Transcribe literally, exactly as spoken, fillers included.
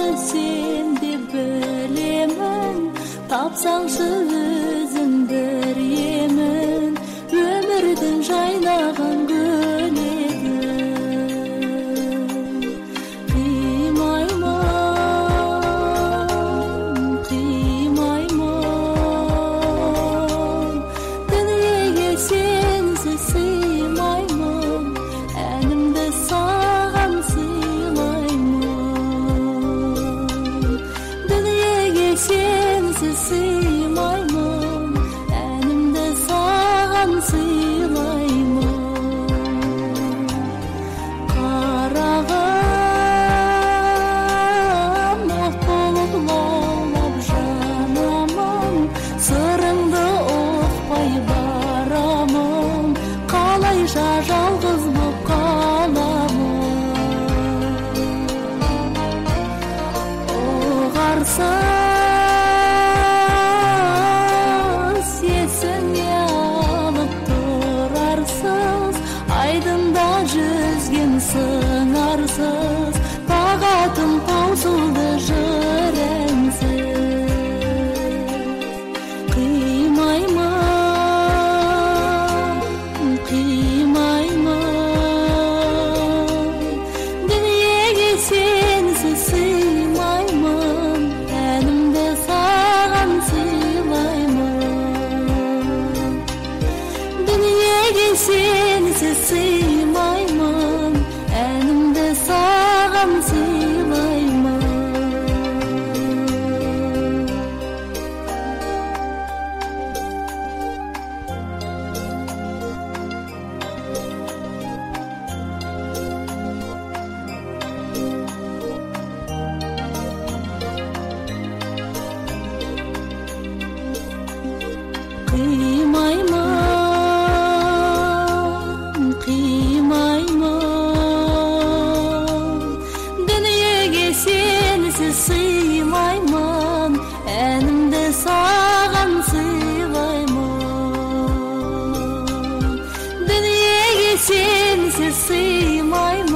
sen de bilemen, tapsаңшы өзің бір емін, өмірдің жайнаған гүл еді. Қимаймын, қимаймын, дүниеге сенсіз сыймаймын, әнімді саған сыйлаймын. Дүниеге сенсіз сыймаймын, әнімді саған сыйлаймын. Қарағым от болып лаулап жанамын, сырыңды ұқпай барамын, қалайша жалғыз боп қаламын. Оғарсыз есіңе алып тұрарсыз, айдында жүзген сыңарсыз, тағатым таусылды жыренсіз. Қимаймын, қимаймын, дүниеге сенсіз сыймаймын, әнімді саған сыйлаймын. Дүниеге сенсіз сыймаймын, әнімді саған сыйлаймын. Қимаймын, қимаймын, дүниеге сенсіз сыймаймын, әнімді саған сыйлаймын. Дүниеге сенсіз сыймаймын,